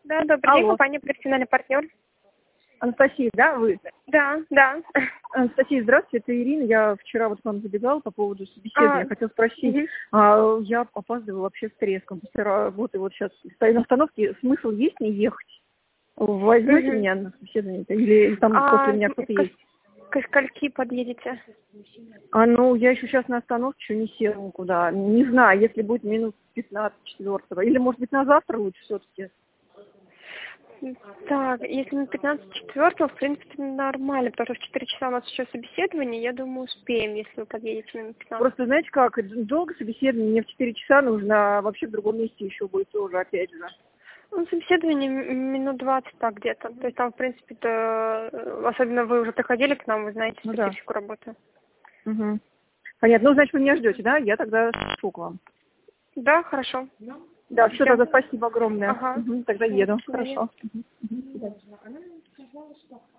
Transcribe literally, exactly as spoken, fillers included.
Да, добрый день, Алло. компания «Профессиональный партнер». Анастасия, да, вы? Да, да. Анастасия, здравствуйте, это Ирина. Я вчера вот к вам забегала по поводу собеседования. А, Хотела спросить, мгм. а, я опаздываю вообще с треском после работы. Вот сейчас стою на остановке. Смысл есть не ехать? Возьмете Мгм. меня на собеседование? Или там после А меня кто-то ко, есть? ко скольки подъедете? А, ну, я еще сейчас на остановке, еще не села никуда. Не знаю, если будет минут пятнадцать четвертого. Или, может быть, на завтра лучше все-таки. Так, если на пятнадцать четвертого, в принципе, нормально, потому что в четыре часа у нас еще собеседование, я думаю, успеем, если вы подъедете на пятнадцать. Просто, знаете как, долго собеседование, мне в четыре часа нужно, а вообще в другом месте еще будет тоже, опять же. Ну, собеседование м- минут двадцать так где-то. То есть там, в принципе, то, э, особенно вы уже приходили к нам, вы знаете Ну да. специфику работы. Угу. Понятно. Ну, значит, вы меня ждете, да? Я тогда спешу к вам. Да, хорошо. Да, все, Все. тогда спасибо огромное. Ага. Угу, тогда Всё, до еду. свидания. Хорошо. Мгм. Мгм. До свидания.